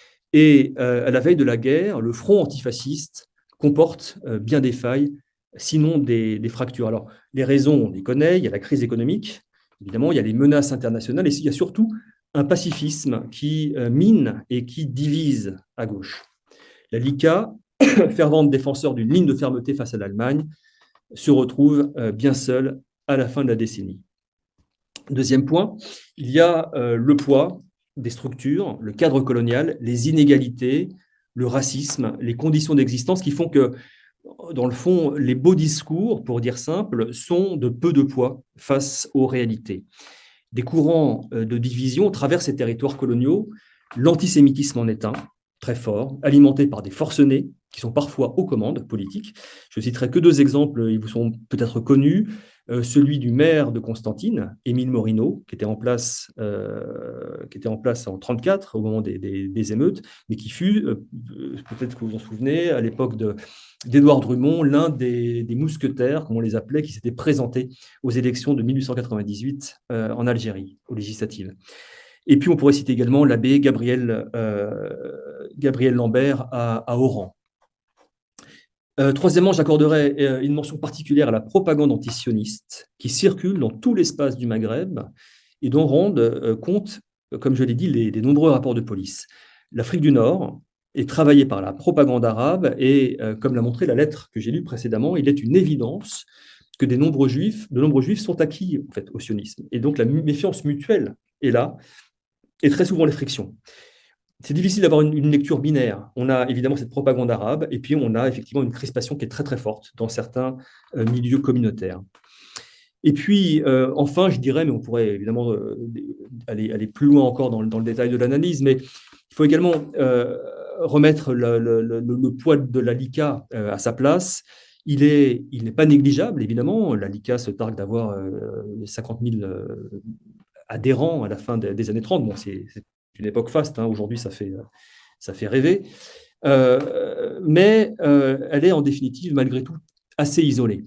Speaker 1: Et euh, à la veille de la guerre, le front antifasciste comporte euh, bien des failles, sinon des, des fractures. Alors, les raisons, on les connaît, il y a la crise économique, évidemment, il y a les menaces internationales, et il y a surtout un pacifisme qui euh, mine et qui divise à gauche. La L I C A, fervente défenseur d'une ligne de fermeté face à l'Allemagne, se retrouve euh, bien seule à la fin de la décennie. Deuxième point, il y a euh, le poids des structures, le cadre colonial, les inégalités, le racisme, les conditions d'existence qui font que, dans le fond, les beaux discours, pour dire simple, sont de peu de poids face aux réalités. Des courants de division traversent ces territoires coloniaux. L'antisémitisme en est un, très fort, alimenté par des forcenés qui sont parfois aux commandes politiques. Je ne citerai que deux exemples, ils vous sont peut-être connus. Euh, celui du maire de Constantine, Émile Morino, qui était en place, euh, qui était en place en mille neuf cent trente-quatre, au moment des, des, des émeutes, mais qui fut, euh, peut-être que vous vous en souvenez, à l'époque d'Édouard Drummond, l'un des, des mousquetaires, comme on les appelait, qui s'était présenté aux élections de mille huit cent quatre-vingt-dix-huit euh, en Algérie, aux législatives. Et puis, on pourrait citer également l'abbé Gabriel, euh, Gabriel Lambert à, à Oran. Euh, troisièmement, j'accorderai euh, une mention particulière à la propagande antisioniste qui circule dans tout l'espace du Maghreb et dont rendent euh, compte, comme je l'ai dit, les, les nombreux rapports de police. L'Afrique du Nord est travaillée par la propagande arabe et, euh, comme l'a montré la lettre que j'ai lue précédemment, il est une évidence que des nombreux juifs, de nombreux juifs sont acquis en fait, au sionisme. Et donc la méfiance mutuelle est là, et très souvent les frictions. C'est difficile d'avoir une, une lecture binaire. On a évidemment cette propagande arabe, et puis on a effectivement une crispation qui est très très forte dans certains euh, milieux communautaires. Et puis, euh, enfin, je dirais, mais on pourrait évidemment euh, aller, aller plus loin encore dans, dans le détail de l'analyse, mais il faut également euh, remettre le, le, le, le poids de la L I C A euh, à sa place. Il est, il n'est pas négligeable, évidemment. La L I C A se targue d'avoir euh, cinquante mille euh, adhérents à la fin des, des années trente. Bon, c'est une époque faste, hein. Aujourd'hui, ça fait, ça fait rêver. Euh, mais euh, elle est en définitive, malgré tout, assez isolée.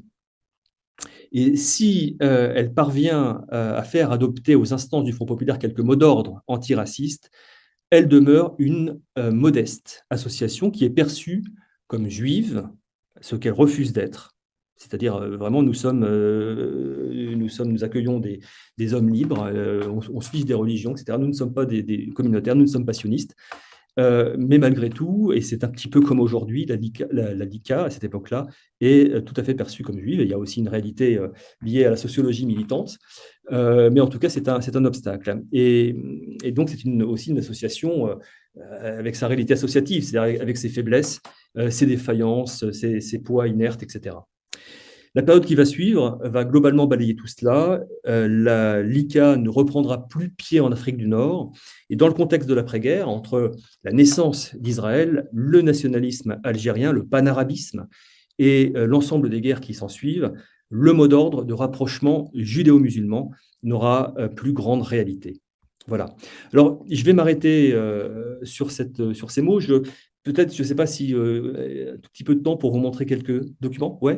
Speaker 1: Et si euh, elle parvient euh, à faire adopter aux instances du Front populaire quelques mots d'ordre antiracistes, elle demeure une euh, modeste association qui est perçue comme juive, ce qu'elle refuse d'être. C'est-à-dire, euh, vraiment, nous sommes, euh, nous sommes, nous accueillons des, des hommes libres, euh, on, on se fiche des religions, et cetera. Nous ne sommes pas des, des communautaires, nous ne sommes pas sionistes. Euh, mais malgré tout, et c'est un petit peu comme aujourd'hui, la L I C A, la, la L I C A à cette époque-là est euh, tout à fait perçue comme juive. Et il y a aussi une réalité euh, liée à la sociologie militante. Euh, mais en tout cas, c'est un, c'est un obstacle. Et, et donc, c'est une, aussi une association euh, avec sa réalité associative, c'est-à-dire avec ses faiblesses, euh, ses défaillances, ses, ses poids inertes, et cetera. La période qui va suivre va globalement balayer tout cela. Euh, la L I C A ne reprendra plus pied en Afrique du Nord. Et dans le contexte de l'après-guerre, entre la naissance d'Israël, le nationalisme algérien, le panarabisme et euh, l'ensemble des guerres qui s'ensuivent, le mot d'ordre de rapprochement judéo-musulman n'aura euh, plus grande réalité. Voilà. Alors, je vais m'arrêter euh, sur, cette, sur ces mots. Je, peut-être, je ne sais pas si euh, un tout petit peu de temps pour vous montrer quelques documents. Ouais.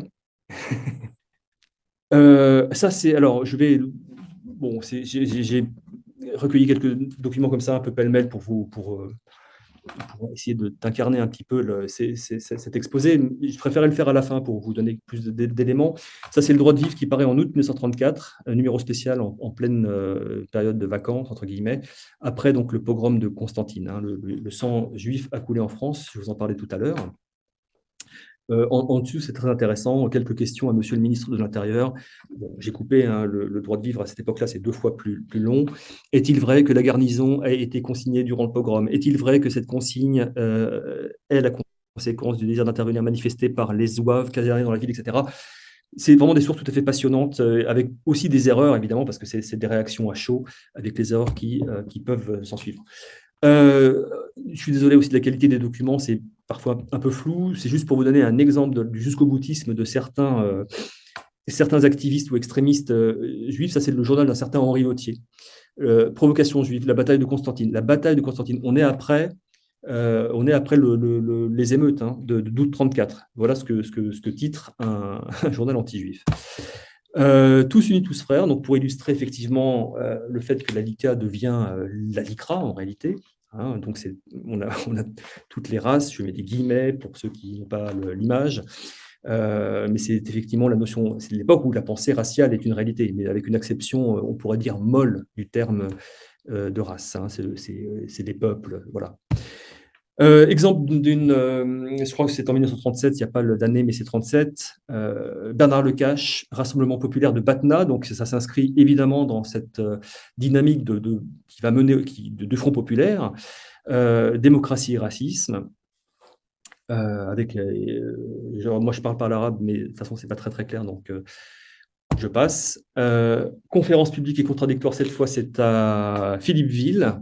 Speaker 1: Euh, ça, c'est. Alors, je vais. Bon, j'ai recueilli quelques documents comme ça, un peu pêle-mêle pour vous, pour, pour essayer d'incarner un petit peu le, c, c, c, cet exposé. Je préférais le faire à la fin pour vous donner plus d'éléments. Ça, c'est le droit de vivre qui paraît en août mille neuf cent trente-quatre, un numéro spécial en, en pleine euh, période de vacances, entre guillemets, après donc, le pogrom de Constantine. Hein, le, le sang juif a coulé en France, je vous en parlais tout à l'heure. Euh, en, en dessous, c'est très intéressant. Quelques questions à Monsieur le ministre de l'Intérieur. Bon, j'ai coupé hein, le, le droit de vivre à cette époque-là, c'est deux fois plus, plus long. Est-il vrai que la garnison a été consignée durant le pogrom? Est-il vrai que cette consigne euh, est la conséquence du désir d'intervenir manifesté par les zouaves casernés dans la ville, et cetera. C'est vraiment des sources tout à fait passionnantes, euh, avec aussi des erreurs, évidemment, parce que c'est des réactions à chaud, avec les erreurs qui, euh, qui peuvent s'en suivre. Euh, je suis désolé aussi de la qualité des documents, c'est parfois un peu flou. C'est juste pour vous donner un exemple de, du jusqu'au-boutisme de certains, euh, certains activistes ou extrémistes euh, juifs. Ça, c'est le journal d'un certain Henri Vautier. Euh, provocation juive, la bataille de Constantine. La bataille de Constantine, on est après, euh, on est après le, le, le, les émeutes hein, de, de d'août trente-quatre. Voilà ce que, ce que, ce que titre un, un journal anti-juif. Euh, tous unis, tous frères, donc pour illustrer effectivement euh, le fait que la L I C A devient euh, la L I C R A en réalité. Hein, donc on a, on a toutes les races, je mets des guillemets pour ceux qui n'ont pas l'image, euh, mais c'est effectivement la notion, c'est l'époque où la pensée raciale est une réalité, mais avec une acception, on pourrait dire molle du terme euh, de race. Hein, c'est des peuples, voilà. Euh, exemple d'une, euh, je crois que c'est en mille neuf cent trente-sept, il n'y a pas d'année, mais c'est trente-sept, euh, Bernard Lecache, Rassemblement populaire de Batna, donc ça s'inscrit évidemment dans cette euh, dynamique de, de, qui va mener qui, de, de front populaire, euh, démocratie et racisme, euh, avec, euh, genre, moi je parle pas l'arabe, mais de toute façon c'est pas très très clair, donc euh, je passe. Euh, conférence publique et contradictoire, cette fois c'est à Philippeville,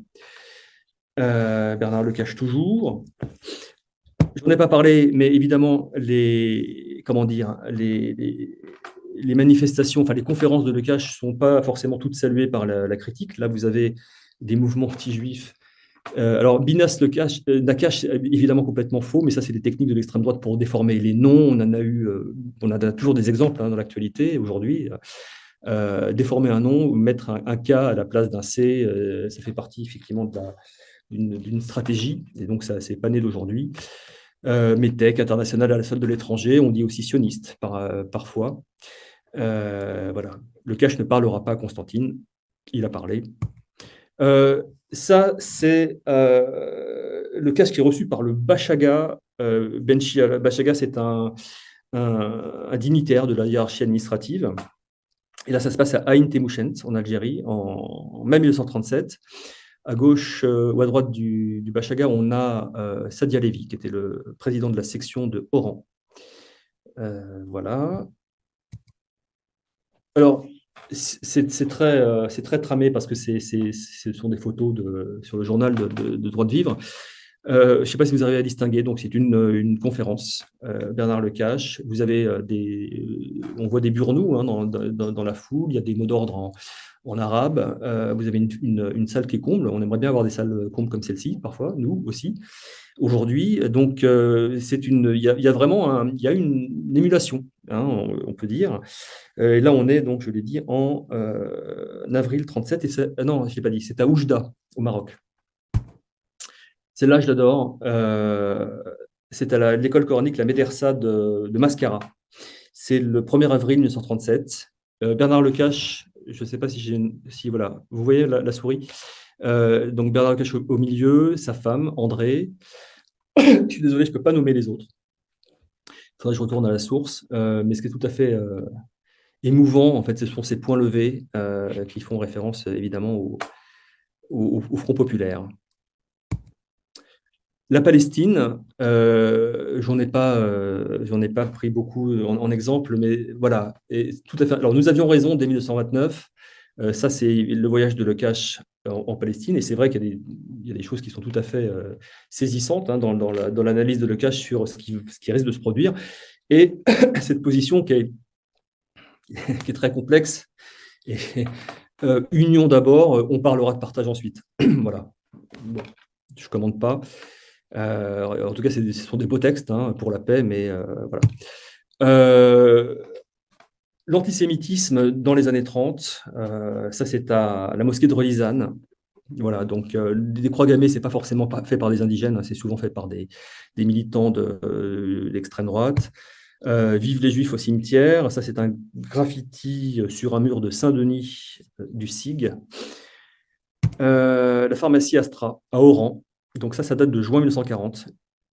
Speaker 1: euh, Bernard Lecache toujours. Je n'en ai pas parlé, mais évidemment, les, comment dire, les, les, les manifestations, enfin les conférences de Lecache ne sont pas forcément toutes saluées par la, la critique. Là, vous avez des mouvements anti-juifs. Euh, alors, Binas Lecache, euh, Nakache, évidemment complètement faux, mais ça, c'est des techniques de l'extrême droite pour déformer les noms. On en a eu, euh, on a toujours des exemples hein, dans l'actualité aujourd'hui. Euh, déformer un nom, mettre un, un K à la place d'un C, euh, ça fait partie effectivement d'une stratégie, et donc ça, c'est pas né d'aujourd'hui. Euh, Medtech, international à la solde de l'étranger, on dit aussi sioniste par, euh, parfois. Euh, voilà. Lecache ne parlera pas à Constantine, il a parlé. Euh, ça, c'est euh, Lecache qui est reçu par le Bachaga. Euh, Benchi Bachaga, c'est un, un, un dignitaire de la hiérarchie administrative. Et là, ça se passe à Ain Temouchent, en Algérie, en, en mai mille neuf cent trente-sept. À gauche euh, ou à droite du, du Bachaga, on a euh, Sadia Lévy, qui était le président de la section de Oran. Euh, voilà. Alors, c'est très, euh, très tramé parce que c'est ce sont des photos de, sur le journal de, de, de Droit de Vivre. Euh, je ne sais pas si vous arrivez à distinguer, donc c'est une, une conférence, euh, Bernard Lecache. Vous avez euh, des, on voit des burnous hein, dans, dans, dans la foule, il y a des mots d'ordre en, en arabe. Euh, vous avez une, une, une salle qui est comble. On aimerait bien avoir des salles combles comme celle-ci, parfois, nous aussi, aujourd'hui. Donc, euh, c'est une, il y, a, il y a vraiment un, il y a une, une émulation, hein, on, on peut dire. Euh, et là, on est, donc, je l'ai dit, en euh, avril trente-sept. Et euh, non, je ne l'ai pas dit, c'est à Oujda, au Maroc. Celle-là, je l'adore. Euh, c'est à l'école coranique, la Médersa de, de Mascara. C'est le premier avril mille neuf cent trente-sept. Euh, Bernard Lecache, je ne sais pas si j'ai si voilà, vous voyez la, la souris. Euh, donc Bernard Lecache au, au milieu, sa femme André. Je suis désolé, je ne peux pas nommer les autres. Il faudrait que je retourne à la source. Euh, mais ce qui est tout à fait euh, émouvant, en fait, ce sont ces points levés euh, qui font référence évidemment au, au, au Front populaire. La Palestine, euh, j'en ai pas, euh, j'en ai pas pris beaucoup en, en exemple, mais voilà. Et tout à fait. Alors nous avions raison dès mille neuf cent vingt-neuf. Euh, ça, c'est le voyage de Lecache en, en Palestine, et c'est vrai qu'il y, y a des choses qui sont tout à fait euh, saisissantes hein, dans, dans l'analyse la, de Lecache sur ce qui, ce qui risque de se produire. Et cette position qui est, qui est très complexe. Et, euh, union d'abord, on parlera de partage ensuite. Voilà. Bon, je ne commande pas. Euh, en tout cas, ce sont des beaux textes hein, pour la paix, mais euh, voilà. Euh, L'antisémitisme dans les années trente, euh, ça c'est à la mosquée de Relizane. Voilà, donc euh, des croix gammées, c'est pas forcément pas fait par des indigènes, hein, c'est souvent fait par des, des militants de euh, l'extrême droite. Euh, Vive les Juifs au cimetière, ça c'est un graffiti sur un mur de Saint-Denis euh, du S I G. Euh, la pharmacie Astra à Oran, donc ça, ça date de juin mille neuf cent quarante.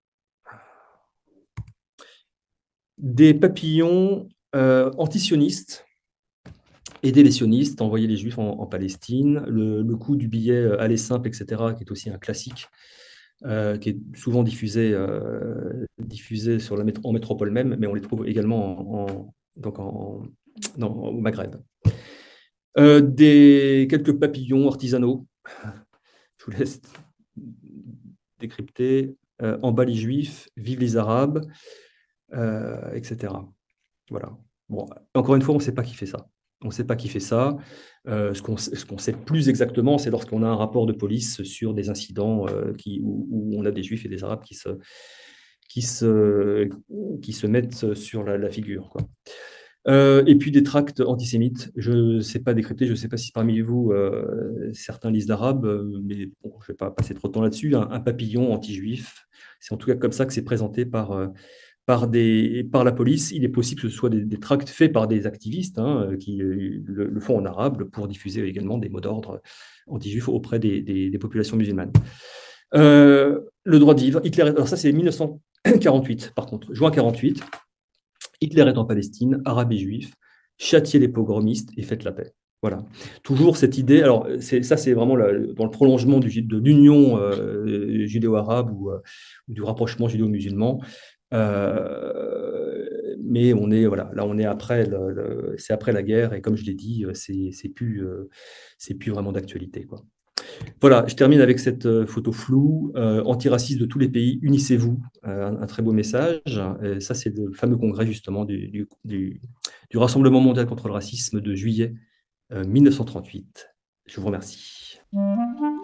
Speaker 1: Des papillons euh, antisionistes, aider les sionistes, envoyer les juifs en, en Palestine, le, le coup du billet euh, aller simple, et cetera, qui est aussi un classique, euh, qui est souvent diffusé, euh, diffusé sur la métro, en métropole même, mais on les trouve également en, en- donc en, non, au Maghreb. Euh, des, quelques papillons artisanaux, je vous laisse décrypter, euh, emballe les juifs, vive les arabes, euh, et cetera. Voilà. Bon, encore une fois, on ne sait pas qui fait ça. On ne sait pas qui fait ça. Euh, ce qu'on ce qu'on sait plus exactement, c'est lorsqu'on a un rapport de police sur des incidents euh, qui, où, où on a des juifs et des arabes qui se, qui se, qui se mettent sur la, la figure, quoi. Euh, et puis des tracts antisémites. Je ne sais pas décrypter, je ne sais pas si parmi vous, euh, certains lisent l'arabe, euh, mais bon, je ne vais pas passer trop de temps là-dessus. Un, un papillon anti-juif, c'est en tout cas comme ça que c'est présenté par, euh, par, des, par la police. Il est possible que ce soit des, des tracts faits par des activistes hein, qui euh, le, le font en arabe pour diffuser également des mots d'ordre anti-juifs auprès des, des, des populations musulmanes. Euh, le droit de vivre, Hitler, alors ça c'est mille neuf cent quarante-huit par contre, juin quarante-huit, Hitler est en Palestine, arabes et juifs, châtiez les pogromistes et faites la paix. Voilà. Toujours cette idée, alors ça c'est vraiment la, dans le prolongement du, de l'union euh, judéo-arabe ou, euh, ou du rapprochement judéo-musulman. Euh, mais on est voilà, là on est après, le, le, c'est après la guerre et comme je l'ai dit, c'est c'est plus euh, c'est plus vraiment d'actualité quoi. Voilà, je termine avec cette euh, photo floue, euh, antiraciste de tous les pays, unissez-vous, euh, un, un très beau message. Et ça c'est le fameux congrès justement du, du, du, du Rassemblement mondial contre le racisme de juillet euh, mille neuf cent trente-huit. Je vous remercie.